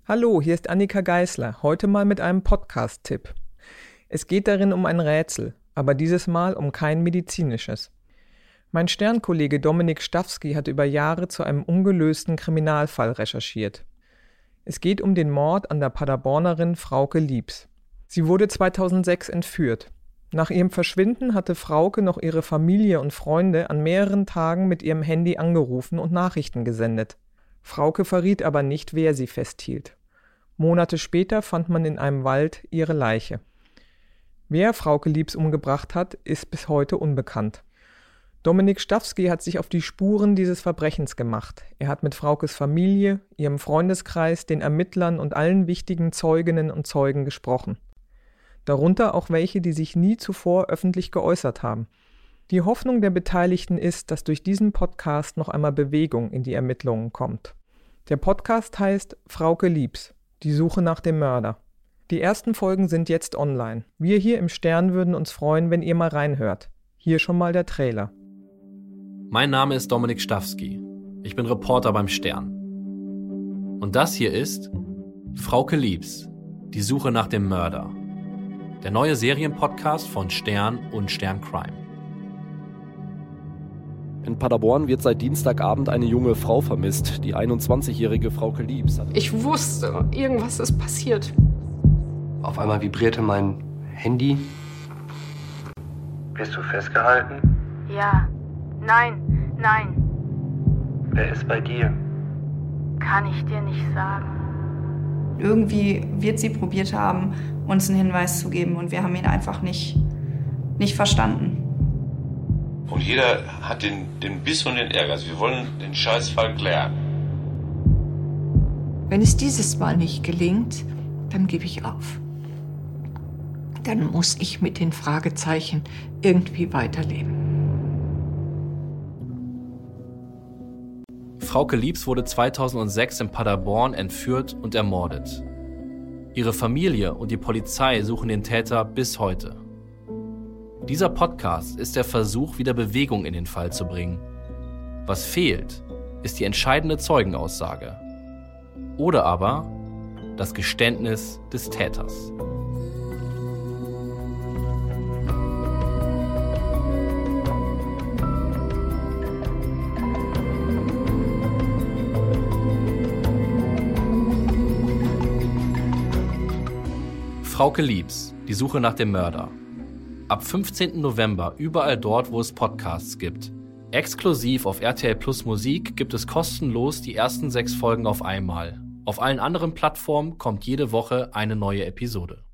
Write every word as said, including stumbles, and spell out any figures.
Hallo, hier ist Annika Geisler, heute mal mit einem Podcast-Tipp. Es geht darin um ein Rätsel, aber dieses Mal um kein medizinisches. Mein Stern-Kollege Dominik Stawski hat über Jahre zu einem ungelösten Kriminalfall recherchiert. Es geht um den Mord an der Paderbornerin Frauke Liebs. Sie wurde zweitausendsechs entführt. Nach ihrem Verschwinden hatte Frauke noch ihre Familie und Freunde an mehreren Tagen mit ihrem Handy angerufen und Nachrichten gesendet. Frauke verriet aber nicht, wer sie festhielt. Monate später fand man in einem Wald ihre Leiche. Wer Frauke Liebs umgebracht hat, ist bis heute unbekannt. Dominik Stawski hat sich auf die Spuren dieses Verbrechens gemacht. Er hat mit Fraukes Familie, ihrem Freundeskreis, den Ermittlern und allen wichtigen Zeuginnen und Zeugen gesprochen. Darunter auch welche, die sich nie zuvor öffentlich geäußert haben. Die Hoffnung der Beteiligten ist, dass durch diesen Podcast noch einmal Bewegung in die Ermittlungen kommt. Der Podcast heißt Frauke Liebs, die Suche nach dem Mörder. Die ersten Folgen sind jetzt online. Wir hier im Stern würden uns freuen, wenn ihr mal reinhört. Hier schon mal der Trailer. Mein Name ist Dominik Stawski. Ich bin Reporter beim Stern. Und das hier ist Frauke Liebs, die Suche nach dem Mörder. Der neue Serienpodcast von Stern und Stern Crime. In Paderborn wird seit Dienstagabend eine junge Frau vermisst, die einundzwanzigjährige Frauke Liebs. Ich wusste, irgendwas ist passiert. Auf einmal vibrierte mein Handy. Bist du festgehalten? Ja. Nein, nein. Wer ist bei dir? Kann ich dir nicht sagen. Irgendwie wird sie probiert haben, uns einen Hinweis zu geben und wir haben ihn einfach nicht, nicht verstanden. Und jeder hat den, den Biss und den Ehrgeiz. Wir wollen den Scheißfall klären. Wenn es dieses Mal nicht gelingt, dann gebe ich auf. Dann muss ich mit den Fragezeichen irgendwie weiterleben. Frauke Liebs wurde zweitausendsechs in Paderborn entführt und ermordet. Ihre Familie und die Polizei suchen den Täter bis heute. Dieser Podcast ist der Versuch, wieder Bewegung in den Fall zu bringen. Was fehlt, ist die entscheidende Zeugenaussage. Oder aber das Geständnis des Täters. Frauke Liebs, die Suche nach dem Mörder. Ab fünfzehnten November überall dort, wo es Podcasts gibt. Exklusiv auf R T L Plus Musik gibt es kostenlos die ersten sechs Folgen auf einmal. Auf allen anderen Plattformen kommt jede Woche eine neue Episode.